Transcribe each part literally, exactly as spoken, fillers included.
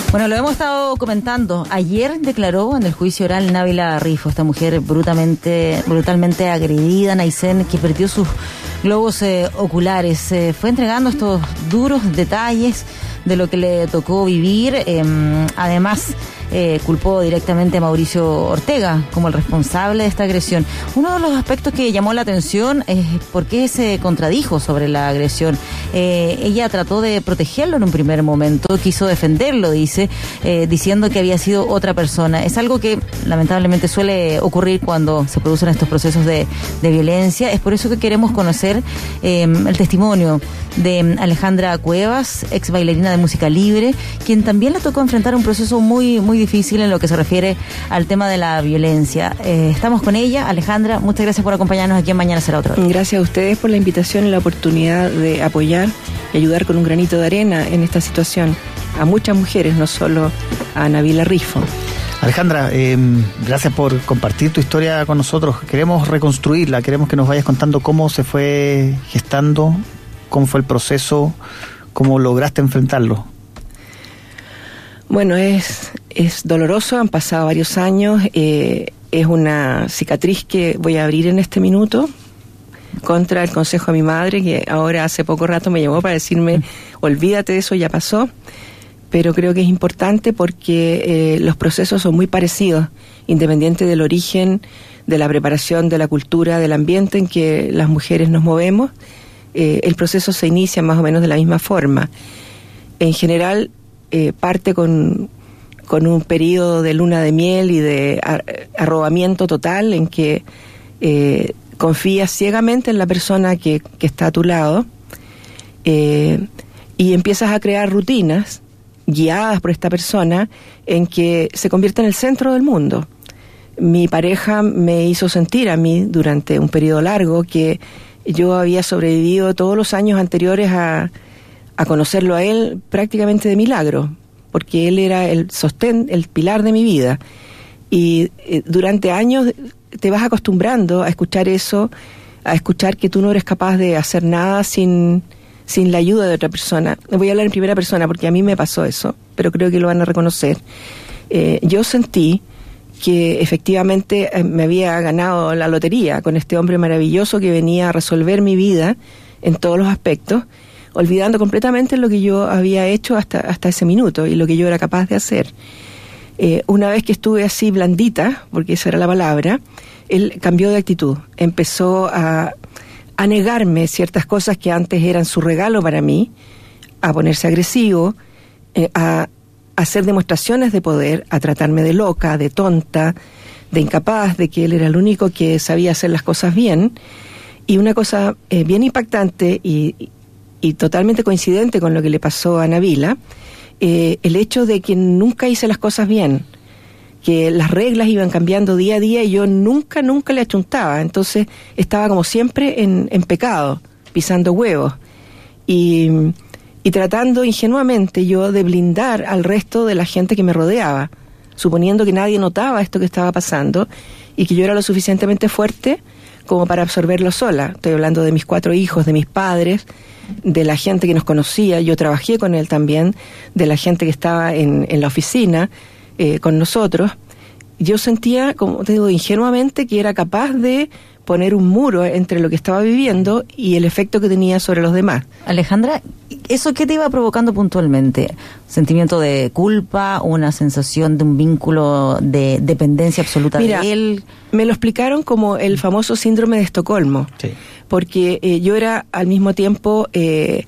Bueno, lo hemos estado comentando. Ayer declaró en el juicio oral Návila Rifo, esta mujer brutalmente, brutalmente agredida, Naisen, que perdió sus globos eh, oculares. Eh, fue entregando estos duros detalles de lo que le tocó vivir. Eh, además, eh, culpó directamente a Mauricio Ortega como el responsable de esta agresión. Uno de los aspectos que llamó la atención es por qué se contradijo sobre la agresión. Eh, ella trató de protegerlo en un primer momento, quiso defenderlo, dice, eh, diciendo que había sido otra persona. Es algo que lamentablemente suele ocurrir cuando se producen estos procesos de, de violencia. Es por eso que queremos conocer eh, el testimonio de Alejandra Cuevas, ex bailarina de música libre, quien también le tocó enfrentar un proceso muy, muy difícil en lo que se refiere al tema de la violencia. Eh, estamos con ella. Alejandra, muchas gracias por acompañarnos aquí en Mañana Será Otro. Gracias a ustedes por la invitación y la oportunidad de apoyar y ayudar con un granito de arena en esta situación a muchas mujeres, no solo a Návila Rifo. Alejandra, eh, gracias por compartir tu historia con nosotros. Queremos reconstruirla, queremos que nos vayas contando cómo se fue gestando, cómo fue el proceso, cómo lograste enfrentarlo. Bueno, es, es doloroso, han pasado varios años, eh, es una cicatriz que voy a abrir en este minuto contra el consejo de mi madre, que ahora hace poco rato me llamó para decirme, olvídate de eso, ya pasó. Pero creo que es importante porque eh, los procesos son muy parecidos, independiente del origen, de la preparación, de la cultura, del ambiente en que las mujeres nos movemos. Eh, el proceso se inicia más o menos de la misma forma. En general, eh, parte con, con un periodo de luna de miel y de ar- arrobamiento total en que eh, confías ciegamente en la persona que, que está a tu lado eh, y empiezas a crear rutinas guiadas por esta persona en que se convierte en el centro del mundo. Mi pareja me hizo sentir a mí durante un periodo largo que yo había sobrevivido todos los años anteriores a, a conocerlo a él prácticamente de milagro, porque él era el sostén, el pilar de mi vida. Y eh, durante años te vas acostumbrando a escuchar eso, a escuchar que tú no eres capaz de hacer nada sin... sin la ayuda de otra persona. Voy a hablar en primera persona porque a mí me pasó eso, pero creo que lo van a reconocer. Eh, yo sentí que efectivamente eh, me había ganado la lotería con este hombre maravilloso que venía a resolver mi vida en todos los aspectos, olvidando completamente lo que yo había hecho hasta, hasta ese minuto y lo que yo era capaz de hacer. Eh, una vez que estuve así blandita, porque esa era la palabra, él cambió de actitud, empezó a... a negarme ciertas cosas que antes eran su regalo para mí, a ponerse agresivo, eh, a, a hacer demostraciones de poder, a tratarme de loca, de tonta, de incapaz, de que él era el único que sabía hacer las cosas bien. Y una cosa eh, bien impactante y, y, y totalmente coincidente con lo que le pasó a Návila, eh, el hecho de que nunca hice las cosas bien, que las reglas iban cambiando día a día y yo nunca, nunca le achuntaba. Entonces estaba como siempre en, en pecado, pisando huevos y, y tratando ingenuamente yo de blindar al resto de la gente que me rodeaba, suponiendo que nadie notaba esto que estaba pasando y que yo era lo suficientemente fuerte como para absorberlo sola. Estoy hablando de mis cuatro hijos, de mis padres, de la gente que nos conocía, yo trabajé con él también, de la gente que estaba en, en la oficina, Eh, con nosotros. Yo sentía, como te digo, ingenuamente que era capaz de poner un muro entre lo que estaba viviendo y el efecto que tenía sobre los demás. Alejandra, ¿eso qué te iba provocando puntualmente? ¿Sentimiento de culpa, una sensación de un vínculo de dependencia absoluta Mira, de él? Me lo explicaron como el famoso síndrome de Estocolmo, sí. Porque eh, yo era al mismo tiempo, eh,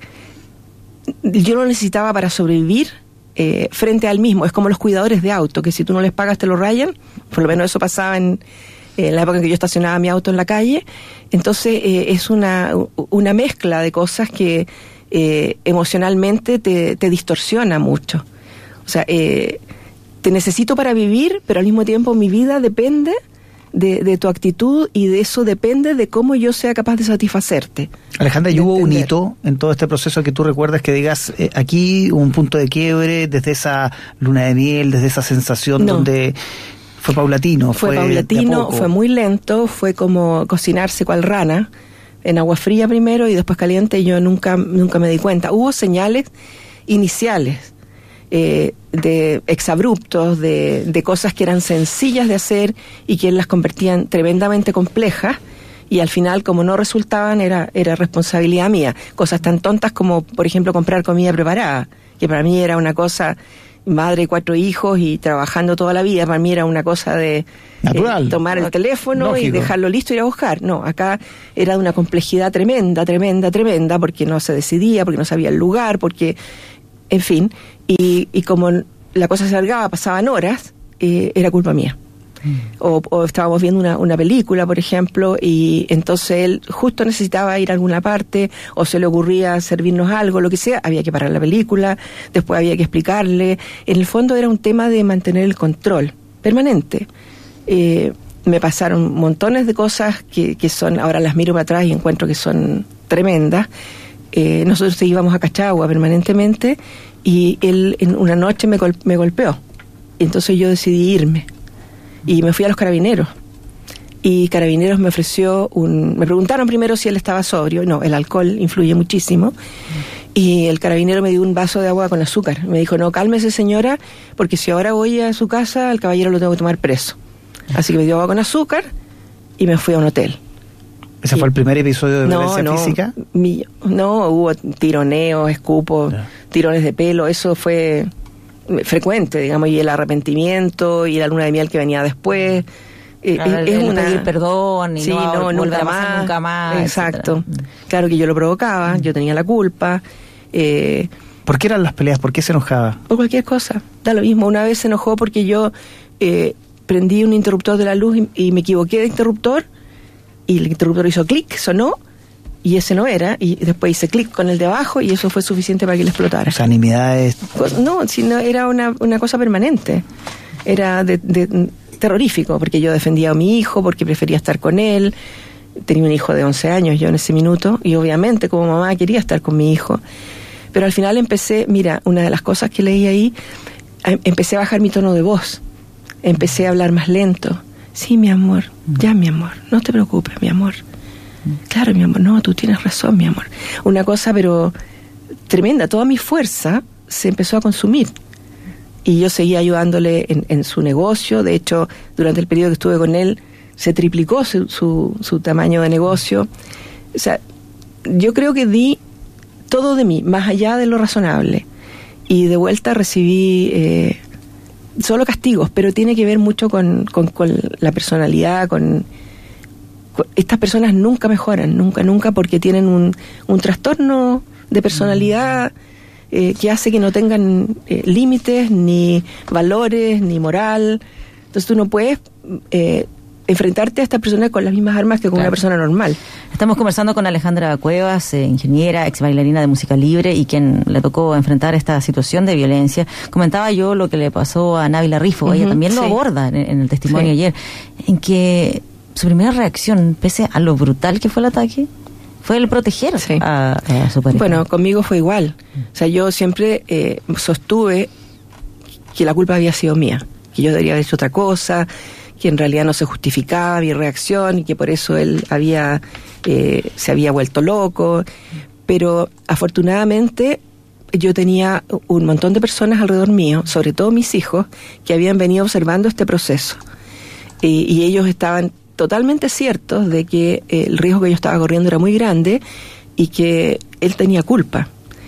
yo lo necesitaba para sobrevivir, Eh, frente al mismo. Es como los cuidadores de auto, que si tú no les pagas te lo rayan. Por lo menos eso pasaba en, en la época en que yo estacionaba mi auto en la calle. Entonces eh, es una, una mezcla de cosas que eh, emocionalmente te, te distorsiona mucho. O sea, eh, te necesito para vivir, pero al mismo tiempo mi vida depende de, de tu actitud y de eso depende de cómo yo sea capaz de satisfacerte. Alejandra, ¿y hubo un hito en todo este proceso que tú recuerdas que digas, eh, aquí un punto de quiebre desde esa luna de miel, desde esa sensación no. donde fue paulatino? Fue, fue paulatino, fue muy lento, fue como cocinarse cual rana, en agua fría primero y después caliente, y yo nunca, nunca me di cuenta. Hubo señales iniciales, eh, de exabruptos, de, de cosas que eran sencillas de hacer y que él las convertían tremendamente complejas, y al final, como no resultaban, era, era responsabilidad mía. Cosas tan tontas como, por ejemplo, comprar comida preparada, que para mí era una cosa, madre de cuatro hijos y trabajando toda la vida, para mí era una cosa de natural, eh, tomar el teléfono, lógico, y dejarlo listo y ir a buscar. No, acá era de una complejidad tremenda, tremenda, tremenda, porque no se decidía, porque no sabía el lugar, porque, en fin, y, y como la cosa se alargaba, pasaban horas, eh, era culpa mía. O, o estábamos viendo una, una película, por ejemplo, y entonces él justo necesitaba ir a alguna parte, o se le ocurría servirnos algo, lo que sea, había que parar la película, después había que explicarle. En el fondo era un tema de mantener el control permanente. Eh, me pasaron montones de cosas que, que son, ahora las miro para atrás y encuentro que son tremendas. Eh, nosotros íbamos a Cachagua permanentemente, y él en una noche me, gol- me golpeó. Entonces yo decidí irme. Y me fui a los Carabineros. Y Carabineros me ofreció un... Me preguntaron primero si él estaba sobrio. No, el alcohol influye muchísimo. Y el carabinero me dio un vaso de agua con azúcar. Me dijo, no, cálmese señora, porque si ahora voy a su casa, al caballero lo tengo que tomar preso. Así que me dio agua con azúcar y me fui a un hotel. ¿Ese y, fue el primer episodio de violencia no, física? Mi, no, hubo tironeos, escupos, yeah. tirones de pelo. Eso fue... frecuente, digamos, y el arrepentimiento y la luna de miel que venía después. Claro, es el una pedir perdón y sí, no, no nunca, a más, nunca más. Exacto. etcétera. Claro que yo lo provocaba, yo tenía la culpa. Eh, ¿Por qué eran las peleas? ¿Por qué se enojaba? Por cualquier cosa. Da lo mismo. Una vez se enojó porque yo eh, prendí un interruptor de la luz y, y me equivoqué de interruptor, y el interruptor hizo clic, sonó, y ese no era, y después hice clic con el de abajo y eso fue suficiente para que le explotara. O sea, nimiedades... No, sino era una, una cosa permanente. Era de, de, terrorífico, porque yo defendía a mi hijo, porque prefería estar con él. Tenía un hijo de once años yo en ese minuto, y obviamente como mamá quería estar con mi hijo. Pero al final empecé, mira, una de las cosas que leí ahí, empecé a bajar mi tono de voz. Empecé a hablar más lento. Sí, mi amor, ya mi amor, no te preocupes, mi amor. Claro, mi amor, no, tú tienes razón, mi amor. Una cosa, pero tremenda, toda mi fuerza se empezó a consumir. Y yo seguía ayudándole en, en su negocio. De hecho, durante el periodo que estuve con él, se triplicó su, su, su tamaño de negocio. O sea, yo creo que di todo de mí, más allá de lo razonable. Y de vuelta recibí eh, solo castigos, pero tiene que ver mucho con, con, con la personalidad, con... Estas personas nunca mejoran, nunca, nunca, porque tienen un, un trastorno de personalidad eh, que hace que no tengan eh, límites, ni valores, ni moral. Entonces tú no puedes eh, enfrentarte a estas personas con las mismas armas que con claro. una persona normal. Estamos conversando con Alejandra Cuevas, eh, ingeniera, ex bailarina de música libre, y quien le tocó enfrentar esta situación de violencia. Comentaba yo lo que le pasó a Návila Rifo, uh-huh, ella también lo sí. aborda en, en el testimonio sí. ayer, en que... su primera reacción, pese a lo brutal que fue el ataque, fue el proteger sí. a, a su pareja. Bueno, conmigo fue igual. O sea, yo siempre eh, sostuve que la culpa había sido mía, que yo debería haber hecho otra cosa, que en realidad no se justificaba mi reacción y que por eso él había eh, se había vuelto loco. Pero afortunadamente yo tenía un montón de personas alrededor mío, sobre todo mis hijos, que habían venido observando este proceso. Y, y ellos estaban totalmente ciertos de que el riesgo que yo estaba corriendo era muy grande y que él tenía culpa.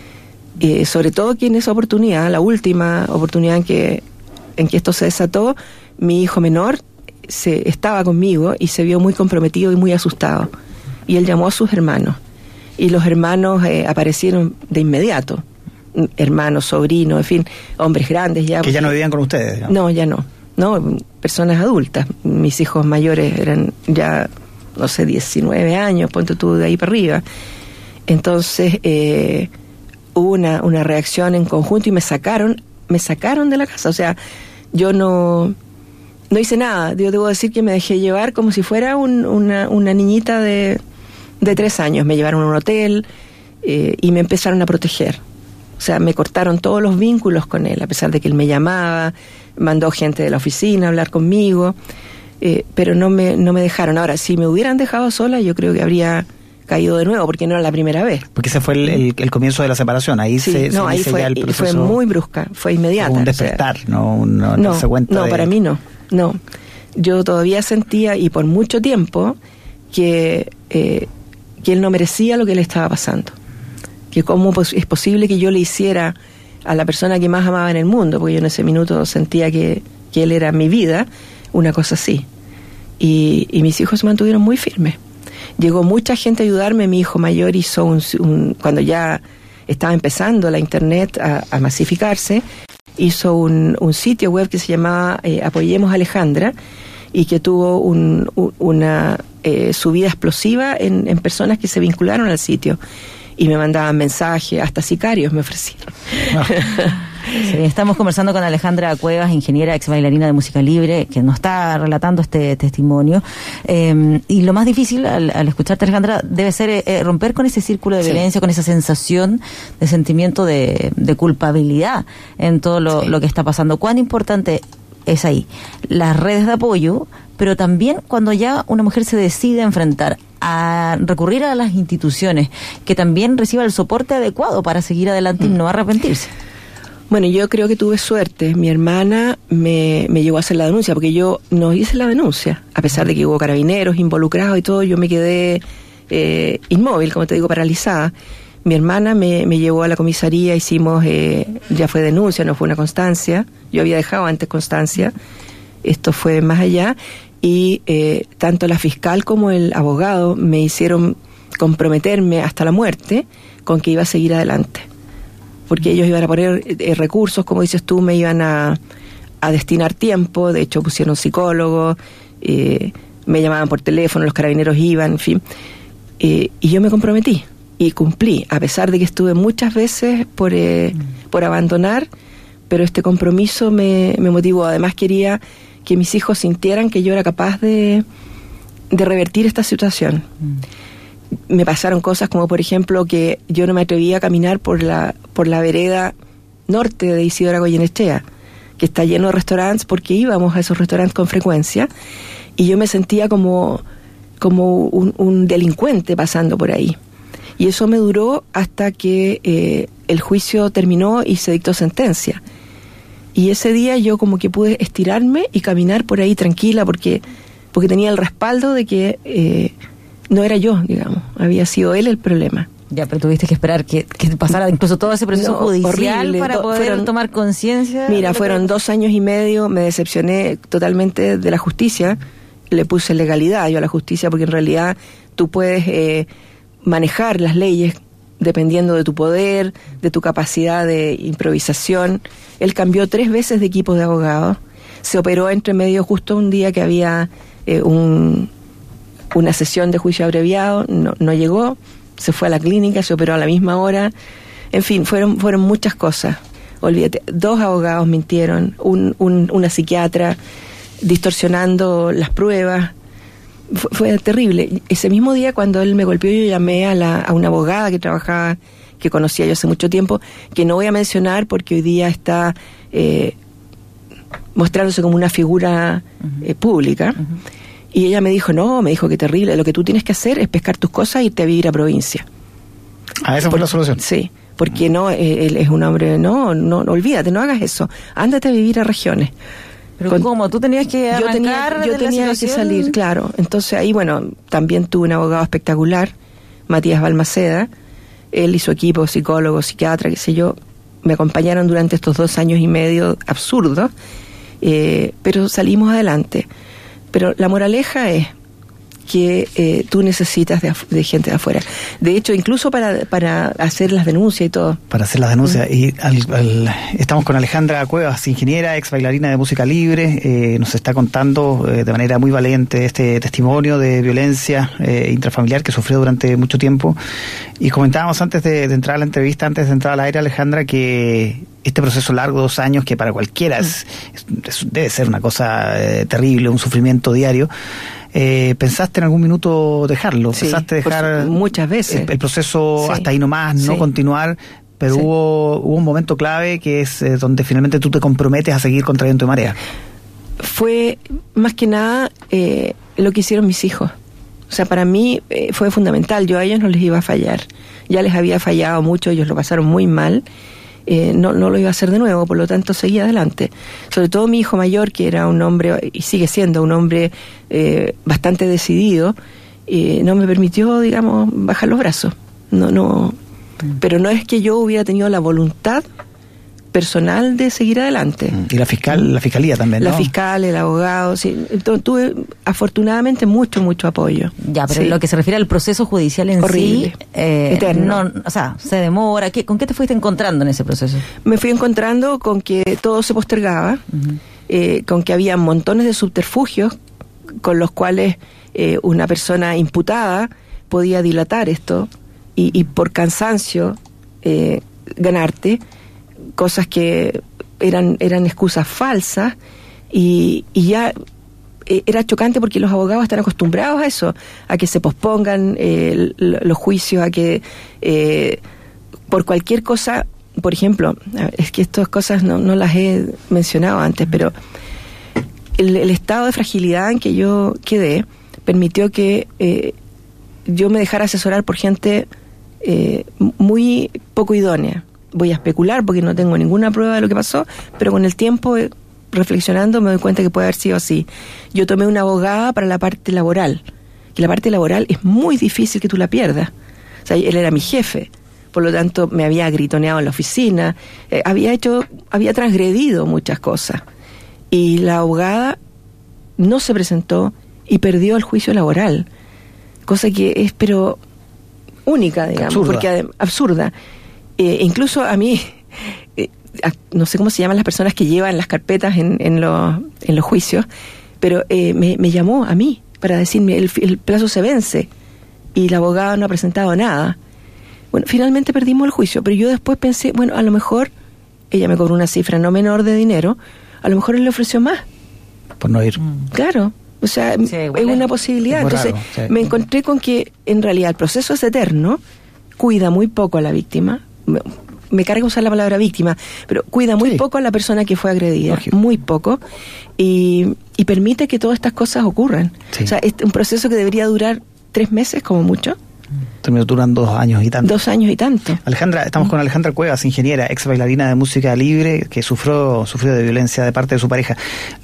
Eh, sobre todo que en esa oportunidad, la última oportunidad en que, en que esto se desató, mi hijo menor se, estaba conmigo y se vio muy comprometido y muy asustado. Y él llamó a sus hermanos. Y los hermanos eh, aparecieron de inmediato. Hermanos, sobrinos, en fin, hombres grandes ya. Que ya no vivían con ustedes, ¿no? No, ya no. No, personas adultas. Mis hijos mayores eran ya, no sé, diecinueve años, ponte tú de ahí para arriba. Entonces eh, hubo una, una reacción en conjunto y me sacaron, me sacaron de la casa. O sea, yo no, no hice nada. Yo debo decir que me dejé llevar como si fuera un, una, una niñita de, de tres años. Me llevaron a un hotel eh, y me empezaron a proteger. O sea, me cortaron todos los vínculos con él, a pesar de que él me llamaba, mandó gente de la oficina a hablar conmigo, eh, pero no me, no me dejaron. Ahora, si me hubieran dejado sola, yo creo que habría caído de nuevo, porque no era la primera vez. Porque ese fue el, el, el comienzo de la separación, ahí sí, se, no, se ahí fue, ya el proceso. Fue muy brusca, fue inmediata. Un despertar, o sea, no, un, no, no, se cuenta no de... para mí no, no. Yo todavía sentía, y por mucho tiempo, que, eh, que él no merecía lo que le estaba pasando. Que cómo es posible que yo le hiciera a la persona que más amaba en el mundo, porque yo en ese minuto sentía que, que él era mi vida, una cosa así. Y, y mis hijos se mantuvieron muy firmes. Llegó mucha gente a ayudarme. Mi hijo mayor hizo un, un cuando ya estaba empezando la internet a, a masificarse, hizo un, un sitio web que se llamaba eh, Apoyemos a Alejandra, y que tuvo un, un, una eh, subida explosiva en, en personas que se vincularon al sitio y me mandaban mensajes, hasta sicarios me ofrecieron. No. Sí, estamos conversando con Alejandra Cuevas, ingeniera, ex bailarina de música libre, que nos está relatando este testimonio. Eh, y lo más difícil al, al escucharte, Alejandra, debe ser eh, romper con ese círculo de sí. violencia, con esa sensación de sentimiento de, de culpabilidad en todo lo, sí. lo que está pasando. ¿Cuán importante es ahí las redes de apoyo, pero también cuando ya una mujer se decide a enfrentar, a recurrir a las instituciones, que también reciba el soporte adecuado para seguir adelante mm. y no arrepentirse? Bueno, yo creo que tuve suerte. Mi hermana me, me llevó a hacer la denuncia, porque yo no hice la denuncia, a pesar de que hubo carabineros involucrados y todo. Yo me quedé eh, inmóvil, como te digo, paralizada. Mi hermana me, me llevó a la comisaría, hicimos, eh, ya fue denuncia, no fue una constancia. Yo había dejado antes constancia, esto fue más allá. Y eh, tanto la fiscal como el abogado me hicieron comprometerme hasta la muerte con que iba a seguir adelante. Porque ellos iban a poner eh, recursos, como dices tú, me iban a, a destinar tiempo. De hecho pusieron psicólogos, eh, me llamaban por teléfono, los carabineros iban, en fin. Eh, y yo me comprometí y cumplí, a pesar de que estuve muchas veces por, eh, por abandonar, pero este compromiso me, me motivó. Además quería que mis hijos sintieran que yo era capaz de, de revertir esta situación. Mm. Me pasaron cosas como, por ejemplo, que yo no me atrevía a caminar por la por la vereda norte de Isidora Goyenechea, que está lleno de restaurantes, porque íbamos a esos restaurantes con frecuencia, y yo me sentía como, como un, un delincuente pasando por ahí. Y eso me duró hasta que eh, el juicio terminó y se dictó sentencia. Y ese día yo como que pude estirarme y caminar por ahí tranquila, porque, porque tenía el respaldo de que... Eh, no era yo, digamos, había sido él el problema. Ya, pero tuviste que esperar que, que pasara incluso todo ese proceso no, judicial horrible, para do, poder fueron, tomar conciencia. Mira, fueron dos años y medio, me decepcioné totalmente de la justicia, le puse legalidad yo a la justicia, porque en realidad tú puedes eh, manejar las leyes dependiendo de tu poder, de tu capacidad de improvisación. Él cambió tres veces de equipo de abogados, se operó entre medio justo un día que había eh, un... una sesión de juicio abreviado, no, no llegó, se fue a la clínica, se operó a la misma hora, en fin, fueron fueron muchas cosas. Olvídate, dos abogados mintieron, un, un, una psiquiatra distorsionando las pruebas, fue, fue terrible. Ese mismo día, cuando él me golpeó, yo llamé a, la, a una abogada que trabajaba, que conocía yo hace mucho tiempo, que no voy a mencionar porque hoy día está eh, mostrándose como una figura uh-huh. eh, pública. Uh-huh. Y ella me dijo, no, me dijo que terrible, lo que tú tienes que hacer es pescar tus cosas e irte a vivir a provincia. Ah, esa fue la solución. Sí, porque no, él es un hombre, no, no, no, olvídate, no hagas eso, ándate a vivir a regiones. Pero Con, ¿cómo? ¿Tú tenías que arrancar Yo tenía, yo de tenía la que salir, claro. Entonces ahí, bueno, también tuve un abogado espectacular, Matías Balmaceda, él y su equipo, psicólogo, psiquiatra, qué sé yo, me acompañaron durante estos dos años y medio absurdos, eh, pero salimos adelante. Pero la moraleja es que eh, tú necesitas de, de gente de afuera. De hecho, incluso para, para hacer las denuncias y todo. Para hacer las denuncias. Mm. Y al, al, estamos con Alejandra Cuevas, ingeniera, ex bailarina de música libre. Eh, nos está contando eh, de manera muy valiente este testimonio de violencia eh, intrafamiliar que sufrió durante mucho tiempo. Y comentábamos antes de, de entrar a la entrevista, antes de entrar al aire, Alejandra, que este proceso largo, dos años, que para cualquiera es, es, debe ser una cosa eh, terrible, un sufrimiento diario. Eh, ¿Pensaste en algún minuto dejarlo? Sí, ¿Pensaste dejar muchas veces el, el proceso sí. hasta ahí nomás, no sí. continuar? Pero sí. hubo, hubo un momento clave que es eh, donde finalmente tú te comprometes a seguir contra viento y marea. Fue más que nada eh, lo que hicieron mis hijos. O O sea, para mí eh, fue fundamental. Yo a ellos no les iba a fallar. Ya les había fallado mucho, ellos lo pasaron muy mal. Eh, no, no lo iba a hacer de nuevo, por lo tanto seguí adelante. Sobre todo mi hijo mayor, que era un hombre, y sigue siendo un hombre eh, bastante decidido, eh, no me permitió, digamos, bajar los brazos. No, no. Pero no es que yo hubiera tenido la voluntad personal de seguir adelante. Y la fiscal, la fiscalía también, ¿no? La fiscal, el abogado, sí. Entonces, tuve afortunadamente mucho, mucho apoyo. Ya, pero sí. en lo que se refiere al proceso judicial en Horrible. sí, eh, Eterno. no, o sea, se demora. ¿Qué, ¿Con qué te fuiste encontrando en ese proceso? Me fui encontrando con que todo se postergaba, uh-huh. eh, con que había montones de subterfugios con los cuales eh, una persona imputada podía dilatar esto y, y por cansancio eh, ganarte, cosas que eran eran excusas falsas y, y ya eh, era chocante porque los abogados están acostumbrados a eso, a que se pospongan eh, los juicios, a que eh, por cualquier cosa, por ejemplo, es que estas cosas no, no las he mencionado antes, pero el, el estado de fragilidad en que yo quedé permitió que eh, yo me dejara asesorar por gente eh, muy poco idónea. Voy a especular porque no tengo ninguna prueba de lo que pasó, pero con el tiempo, eh, reflexionando, me doy cuenta que puede haber sido así. Yo tomé una abogada para la parte laboral, que la parte laboral es muy difícil que tú la pierdas. O sea, él era mi jefe, por lo tanto me había gritoneado en la oficina, eh, había hecho, había transgredido muchas cosas. Y la abogada no se presentó y perdió el juicio laboral, cosa que es, pero única, digamos, absurda. porque absurda. Eh, incluso a mí, eh, a, no sé cómo se llaman las personas que llevan las carpetas en, en, los, en los juicios, pero eh, me, me llamó a mí para decirme el, el plazo se vence y la abogada no ha presentado nada. Bueno, finalmente perdimos el juicio, pero yo después pensé, bueno, a lo mejor ella me cobró una cifra no menor de dinero, a lo mejor él le ofreció más. Por no ir. Claro, o sea, sí, es una posibilidad. Es Entonces raro, sí. Me encontré con que en realidad el proceso es eterno, cuida muy poco a la víctima. Me, me carga usar la palabra víctima, pero cuida muy sí. poco a la persona que fue agredida, Lógico. muy poco, y, y permite que todas estas cosas ocurran. Sí. O sea, es un proceso que debería durar tres meses como mucho. Terminó durando dos años y tanto. Dos años y tanto. Alejandra, estamos mm. con Alejandra Cuevas, ingeniera, ex bailarina de música libre, que sufrió sufrió de violencia de parte de su pareja.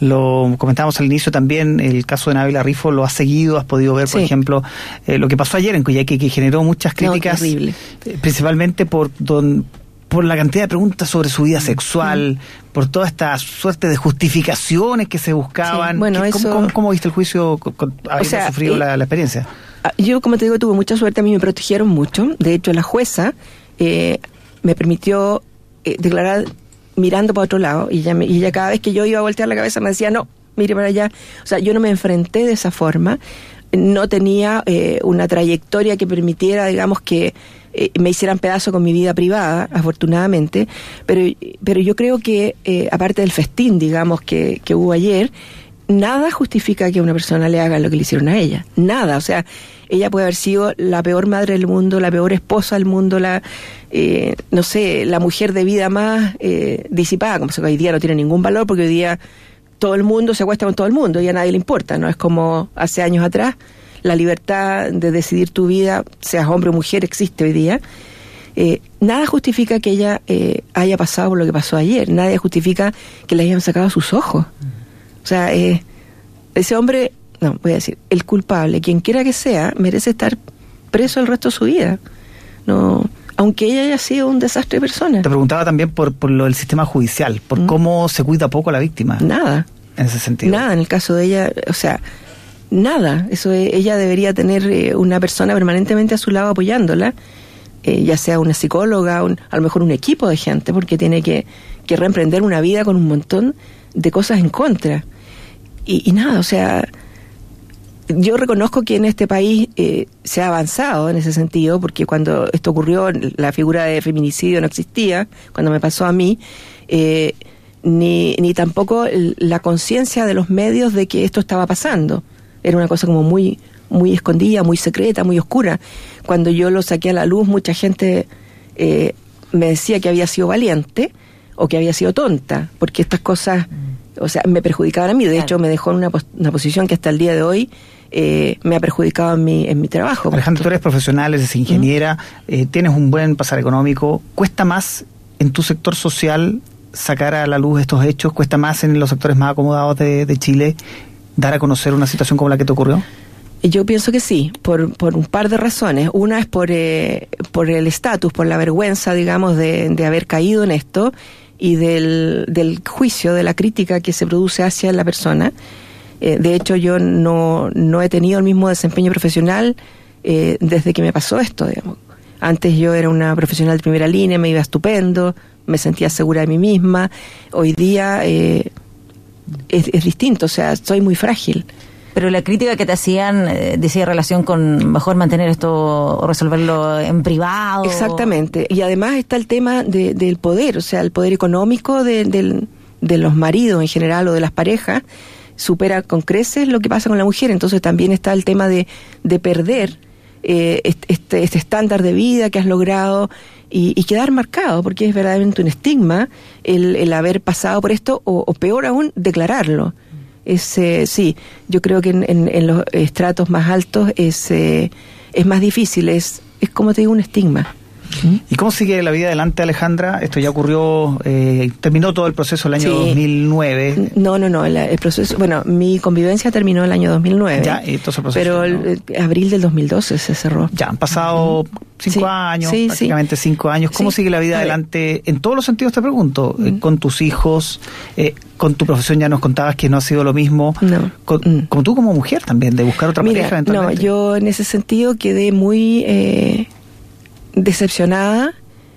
Lo comentábamos al inicio también, el caso de Nabila Rifo, ¿lo has seguido? ¿Has podido ver, por sí. ejemplo, eh, lo que pasó ayer en Coyhaique, que generó muchas críticas? No, terrible. Eh, principalmente por don, por la cantidad de preguntas sobre su vida sexual, mm. por toda esta suerte de justificaciones que se buscaban. Sí, bueno, ¿Qué, eso... ¿cómo, cómo, ¿Cómo viste el juicio con, con, habiendo o sea, sufrido eh... la, la experiencia? Yo, como te digo, tuve mucha suerte, a mí me protegieron mucho. De hecho, la jueza eh, me permitió eh, declarar mirando para otro lado, y ella, me, y ella cada vez que yo iba a voltear la cabeza me decía, no, mire para allá. O sea, yo no me enfrenté de esa forma, no tenía eh, una trayectoria que permitiera, digamos, que eh, me hicieran pedazo con mi vida privada, afortunadamente, pero, pero yo creo que, eh, aparte del festín, digamos, que, que hubo ayer, nada justifica que a una persona le haga lo que le hicieron a ella. Nada. O sea, ella puede haber sido la peor madre del mundo, la peor esposa del mundo, la, eh, no sé, la mujer de vida más eh, disipada, como se hoy día no tiene ningún valor, porque hoy día todo el mundo se acuesta con todo el mundo y a nadie le importa, ¿no? Es como hace años atrás, la libertad de decidir tu vida, seas hombre o mujer, existe hoy día. Eh, nada justifica que ella eh, haya pasado por lo que pasó ayer. Nada justifica que le hayan sacado sus ojos. O sea, eh, ese hombre, no, voy a decir, el culpable, quien quiera que sea, merece estar preso el resto de su vida. No, aunque ella haya sido un desastre de persona. Te preguntaba también por, por lo del sistema judicial, por mm. cómo se cuida poco a la víctima. Nada. En ese sentido. Nada, en el caso de ella, o sea, nada. Eso es, ella debería tener eh, una persona permanentemente a su lado apoyándola, eh, ya sea una psicóloga, un, a lo mejor un equipo de gente, porque tiene que, que reemprender una vida con un montón de cosas en contra. Y, y nada, o sea, yo reconozco que en este país eh, se ha avanzado en ese sentido, porque cuando esto ocurrió, la figura de feminicidio no existía, cuando me pasó a mí, eh, ni, ni tampoco la conciencia de los medios de que esto estaba pasando. Era una cosa como muy, muy escondida, muy secreta, muy oscura. Cuando yo lo saqué a la luz, mucha gente eh, me decía que había sido valiente o que había sido tonta, porque estas cosas O sea, me perjudicaban a mí. De claro. hecho, me dejó en una, pos- una posición que hasta el día de hoy eh, me ha perjudicado en mi, en mi trabajo. Alejandra, tú eres profesional, eres ingeniera, ¿Mm? eh, tienes un buen pasar económico. ¿Cuesta más en tu sector social sacar a la luz estos hechos? ¿Cuesta más en los sectores más acomodados de, de Chile dar a conocer una situación como la que te ocurrió? Yo pienso que sí, por, por un par de razones. Una es por, eh, por el estatus, por la vergüenza, digamos, de, de haber caído en esto y del, del juicio, de la crítica que se produce hacia la persona. Eh, de hecho, yo no, no he tenido el mismo desempeño profesional eh, desde que me pasó esto, digamos. Antes yo era una profesional de primera línea, me iba estupendo, me sentía segura de mí misma. Hoy día eh, es, es distinto, o sea, soy muy frágil. Pero la crítica que te hacían eh, decía relación con mejor mantener esto o resolverlo en privado. Exactamente. Y además está el tema de, del poder, o sea, el poder económico de, de, de los maridos en general o de las parejas supera con creces lo que pasa con la mujer. Entonces también está el tema de, de perder eh, este, este estándar de vida que has logrado y, y quedar marcado, porque es verdaderamente un estigma el, el haber pasado por esto o, o peor aún, declararlo. Es, eh, sí, yo creo que en, en, en los estratos más altos es, eh, es más difícil, es, es como te digo, un estigma. ¿Y cómo sigue la vida adelante, Alejandra? Esto ya ocurrió, eh, terminó todo el proceso el año sí. dos mil nueve. No, no, no, el, el proceso, bueno, mi convivencia terminó el año dos mil nueve. Ya, entonces el proceso. Pero el, el abril del dos mil doce se cerró. Ya, han pasado cinco sí, años, sí, prácticamente sí. cinco años. ¿Cómo sí. sigue la vida adelante? En todos los sentidos te pregunto, mm. eh, con tus hijos, eh, con tu profesión ya nos contabas que no ha sido lo mismo. No. Con, mm. Como tú como mujer también, de buscar otra Mira, pareja eventualmente. No, yo en ese sentido quedé muy eh, decepcionada.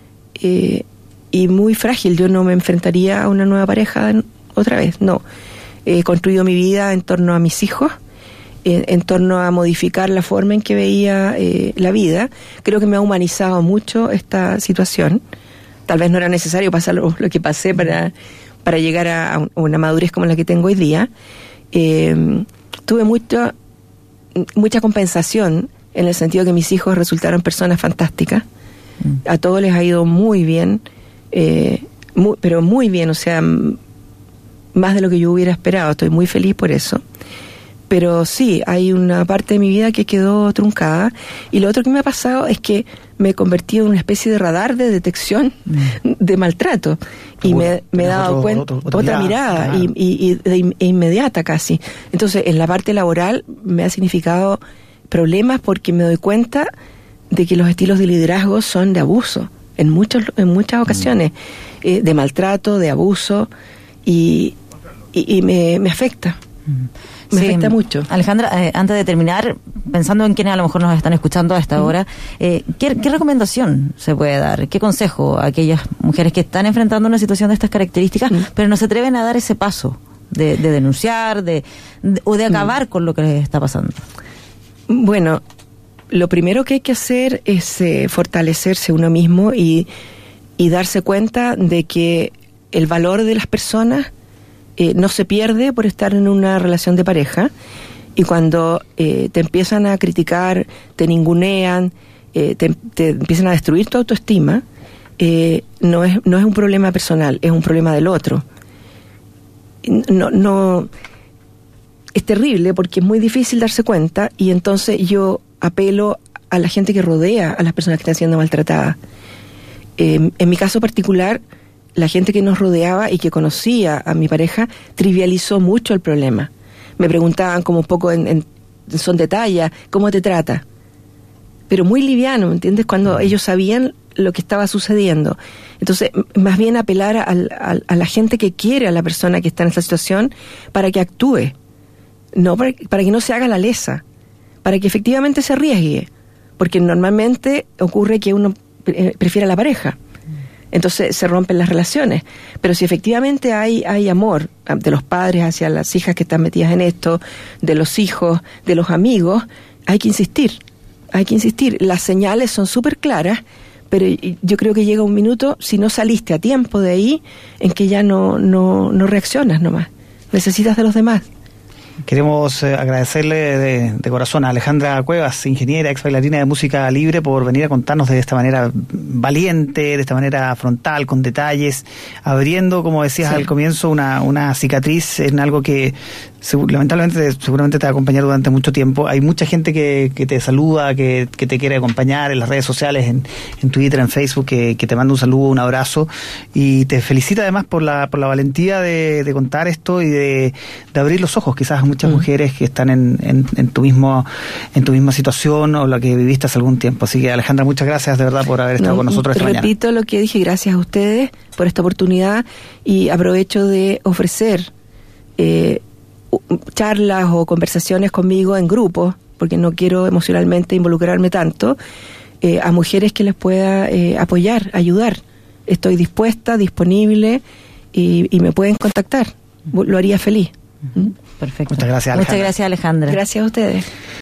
Eh, y muy frágil. Yo no me enfrentaría a una nueva pareja otra vez, no. He construido mi vida en torno a mis hijos, en, en torno a modificar la forma en que veía eh, la vida. Creo que me ha humanizado mucho esta situación. Tal vez no era necesario pasar lo, lo que pasé para, para llegar a, a una madurez como la que tengo hoy día. Eh, tuve mucha, mucha compensación en el sentido que mis hijos resultaron personas fantásticas. A todos les ha ido muy bien, eh, muy, pero muy bien, o sea, m- más de lo que yo hubiera esperado. Estoy muy feliz por eso. Pero sí, hay una parte de mi vida que quedó truncada. Y lo otro que me ha pasado es que me he convertido en una especie de radar de detección mm. de maltrato. Y me, me he dado otro, cuenta, otro, otra, otra mirada, mirada y, y, y de, e inmediata casi. Entonces, en la parte laboral me ha significado problemas porque me doy cuenta de que los estilos de liderazgo son de abuso, en muchos en muchas ocasiones, mm. eh, de maltrato, de abuso, y, y, y me, me afecta. Mm. Me sí, afecta mucho. Alejandra, eh, antes de terminar, pensando en quienes a lo mejor nos están escuchando a esta mm. hora, eh, ¿qué, ¿qué recomendación se puede dar? ¿Qué consejo a aquellas mujeres que están enfrentando una situación de estas características, mm. pero no se atreven a dar ese paso de, de denunciar de, de, o de acabar mm. con lo que les está pasando? Bueno, lo primero que hay que hacer es eh, fortalecerse uno mismo y, y darse cuenta de que el valor de las personas eh, no se pierde por estar en una relación de pareja. Y cuando eh, te empiezan a criticar, te ningunean, eh, te, te empiezan a destruir tu autoestima, eh, no es no es un problema personal, es un problema del otro. No, no es terrible porque es muy difícil darse cuenta, y entonces yo apelo a la gente que rodea a las personas que están siendo maltratadas. Eh, en mi caso particular, la gente que nos rodeaba y que conocía a mi pareja trivializó mucho el problema. Me preguntaban como un poco en, en son de talla, ¿cómo te trata? Pero muy liviano, ¿me entiendes? Cuando ellos sabían lo que estaba sucediendo. Entonces, más bien apelar a, a, a la gente que quiere a la persona que está en esta situación para que actúe, no para, para que no se haga la lesa, para que efectivamente se arriesgue, porque normalmente ocurre que uno prefiere a la pareja, entonces se rompen las relaciones. Pero si efectivamente hay, hay amor de los padres hacia las hijas que están metidas en esto, de los hijos, de los amigos, hay que insistir, hay que insistir. Las señales son súper claras, pero yo creo que llega un minuto, si no saliste a tiempo de ahí, en que ya no, no, no reaccionas nomás, necesitas de los demás. Queremos eh, agradecerle de, de corazón a Alejandra Cuevas, ingeniera, ex bailarina de música libre, por venir a contarnos de esta manera valiente, de esta manera frontal, con detalles, abriendo, como decías sí. al comienzo, una, una cicatriz en algo que lamentablemente seguramente te va a acompañar durante mucho tiempo. Hay mucha gente que, que te saluda, que, que te quiere acompañar en las redes sociales, en, en Twitter, en Facebook, que, que te manda un saludo, un abrazo, y te felicita además por la, por la valentía de, de contar esto y de, de abrir los ojos quizás a muchas mm. mujeres que están en, en, en tu mismo en tu misma situación o la que viviste hace algún tiempo. Así que, Alejandra, muchas gracias de verdad por haber estado no, con nosotros esta mañana. Repito lo que dije, gracias a ustedes por esta oportunidad, y aprovecho de ofrecer eh, charlas o conversaciones conmigo en grupos, porque no quiero emocionalmente involucrarme tanto, eh, a mujeres que les pueda eh, apoyar, ayudar. Estoy dispuesta, disponible, y, y me pueden contactar. Lo haría feliz. Perfecto. Muchas gracias, Alejandra. Muchas gracias, Alejandra. Gracias a ustedes.